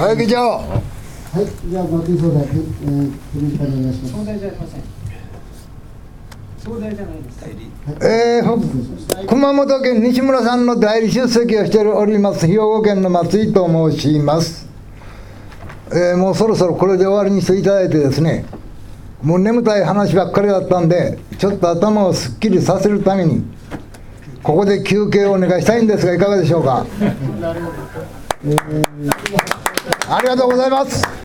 はい、議長。 はい、じゃあ松井総裁、手短にお願いします。 総裁じゃありません。総裁じゃないです。 熊本県西村さんの代理出席をしております兵庫県の松井と申します。もうそろそろこれで終わりにしていただいてですね、もう眠たい話ばっかりだったんで、ちょっと頭をすっきりさせるためにここで休憩をお願いしたいんですが、いかがでしょうか。ありがとうございます。